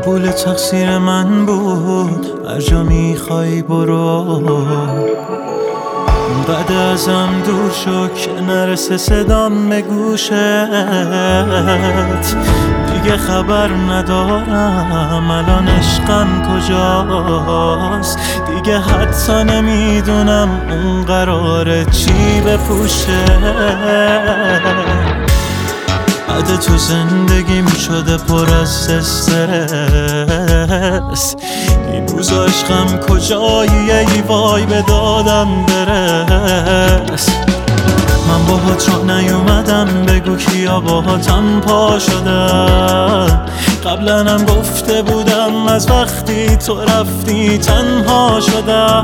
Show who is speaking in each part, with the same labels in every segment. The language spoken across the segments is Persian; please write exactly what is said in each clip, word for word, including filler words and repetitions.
Speaker 1: قبول تقصیر من بود، هر جا میخوای برو. بعد ازم دور شو که نرسه صدام به گوشت، دیگه خبر ندارم الان عشقم کجاست. دیگه حتی نمیدونم اون قراره چی بپوشه. بعد تو زندگیم شده پر از استرس، این روز عشقم کجایی ای وای به دادم برس. من باهات را نیومدم بگو کیا باهاتم پا شدن، قبلا هم گفته بودم از وقتی تو رفتی تنها شدم.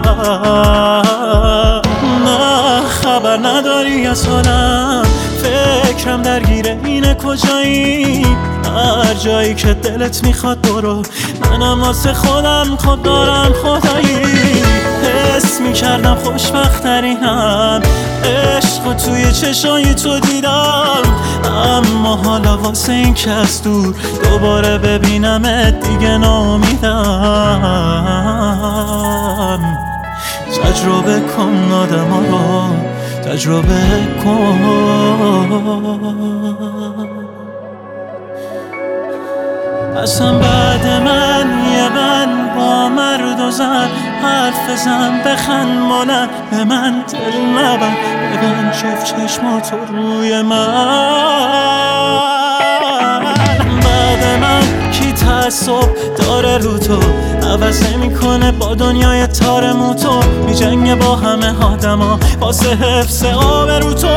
Speaker 1: نه خبر نداری از حالم، فکرم درگیره اینه کجایی. هر جایی که دلت میخواد برو، منم واسه خودم خود دارم خدایی. حس میکردم خوشبخت‌ترینم، عشق و توی چشای تو دیدم. اما حالا واسه این که از دور دوباره ببینمت دیگه ناامیدم. تجربه کن آدم ها رو، تجربه کن. اصلا بعد من یه من با مرد و زن حرف زن، بخند مالن به من دل نبن، ببین شف چشماتو روی من. بعد من کی تعصب داره رو تو، عوض نمیکنه با دنیای تار موتو. میجنگه با همه آدما واسه حفظ آبرو تو.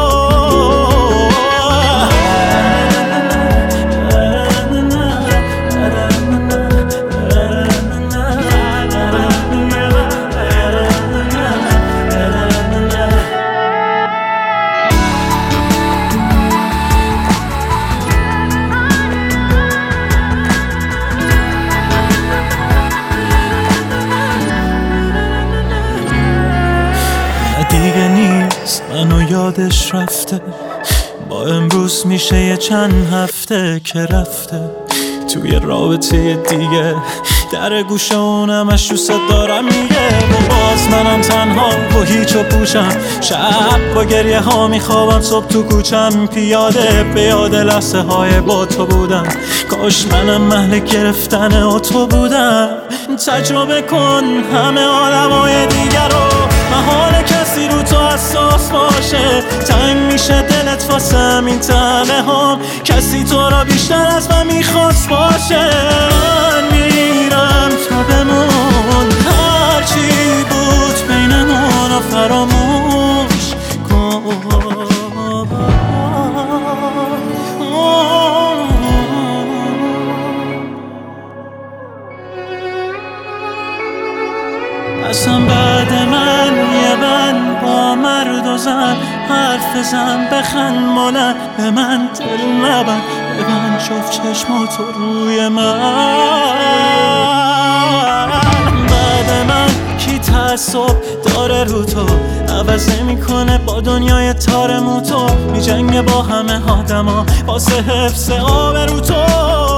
Speaker 1: دیگه نیست منو یادش رفته، با امروز میشه یه چند هفته که رفته توی رابطه دیگه. در گوشه اونمش دوست دارم میگه، و باز منم تنها و هیچ و پوشم. شب با گریه ها میخوابم، صبح تو کوچم پیاده به یاد لحظه های با تو بودم. کاش منم محل گرفتن و تو بودم. تجربه کن همه آدمای دیگر رو، محال کسی رو تو حساس باشه. تنگ میشه دلت واسه همین تنه هم، کسی تو را بیشتر از من میخواست باشه. من میرم تو بمون، هرچی بود بینمون رو فراموش کن. اصلا بعد من یه من با مرد و زن حرف زن، بخند مالن به من دل نبن، ببن شف چشماتو روی من. بعد من کی تعصب داره رو تو، عوض نمیکنه با دنیای تار موتو. میجنگه با همه آدما واسه حفظ آبرو تو.